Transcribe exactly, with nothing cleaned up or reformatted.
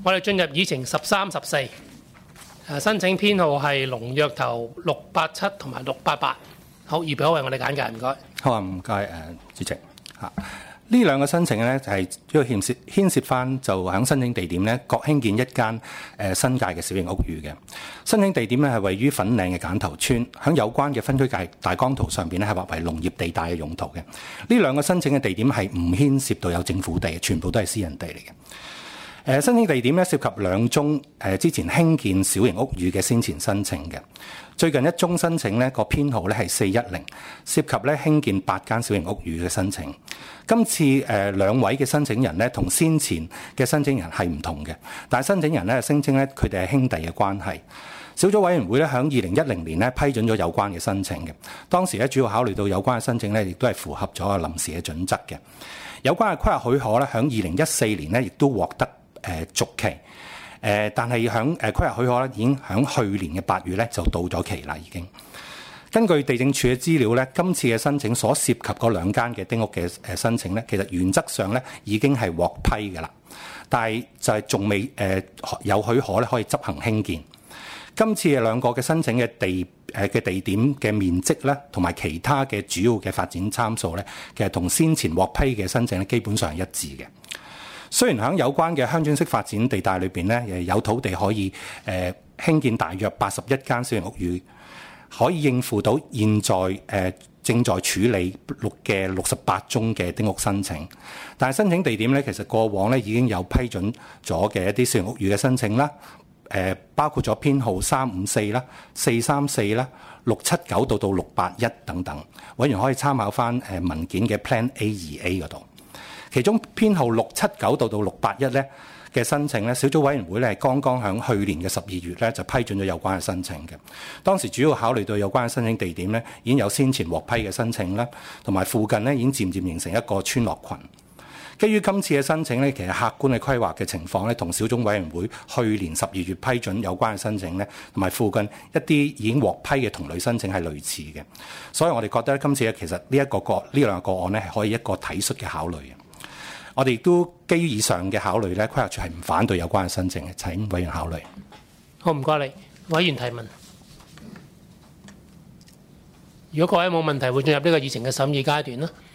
我哋進入議程十三、十四，誒申請編號係龍躍頭六八七同埋六八八。好，預備好為我哋簡介，唔該。 好啊，唔該誒，主席嚇。呢兩個申請咧就係主要牽涉牽涉翻就喺申請地點咧，各興建一間誒新界嘅小型屋宇嘅申請地點咧係位於粉嶺嘅揀頭村，喺有關嘅分區界大綱圖上邊咧係劃為農業地帶嘅用途嘅。呢兩個申請嘅地點係唔牽涉到有政府地，全部都係私人地嚟嘅。誒申請地點咧涉及兩宗誒之前興建小型屋宇嘅先前申請嘅，最近一宗申請咧個編號咧係四一零，涉及咧興建八間小型屋宇嘅申請。今次誒兩位嘅申請人咧同先前嘅申請人係唔同嘅，但係申請人咧聲稱咧佢哋係兄弟嘅關係。小組委員會咧喺二零一零年咧批准咗有關嘅申請嘅，當時咧主要考慮到有關嘅申請咧亦都係符合咗臨時嘅準則嘅。有關嘅規劃許可咧喺二零一四年咧亦都獲得誒續期，誒但係響誒規劃許可咧已經響去年嘅八月咧就到咗期啦已經。根據地政處嘅資料咧，今次嘅申請所涉及嗰兩間嘅丁屋嘅誒申請咧，其實原則上咧已經係獲批嘅啦，但係就係仲未誒有許可咧可以執行興建。今次嘅兩個嘅申請嘅地誒嘅地點嘅面積咧，同埋其他嘅主要嘅發展參數咧，其實同先前獲批嘅申請咧基本上係一致嘅。雖然喺有關嘅鄉村式發展地帶裏邊咧，誒有土地可以誒興建大約八十一間小型屋宇，可以應付到現在誒正在處理六嘅六十八宗嘅丁屋申請。但係申請地點咧，其實過往咧已經有批准咗嘅一啲小型屋宇嘅申請啦，誒包括咗編號三五四啦、四三四啦、六七九到到六八一等等，委員可以參考翻誒文件嘅 Plan A 二 A 嗰度。其中編號六七九到到六八一咧嘅申請咧，小組委員會咧係剛剛喺去年嘅十二月咧就批准咗有關嘅申請嘅。當時主要考慮到有關嘅申請地點咧已經有先前獲批嘅申請啦，同埋附近咧已經漸漸形成一個村落群。基於今次嘅申請咧，其實客觀嘅規劃嘅情況咧，同小組委員會去年十二月批准有關嘅申請咧，同埋附近一啲已經獲批嘅同類申請係類似嘅。所以我哋覺得今次咧其實呢一個個呢兩個個案咧係可以一個體恤嘅考慮嘅。我哋亦都基於以上嘅考慮咧，規劃署係唔反對有關嘅申請嘅，請委員考慮。 好，唔該你，委員提問。如果各位冇問題，會進入呢個議程嘅審議階段啦。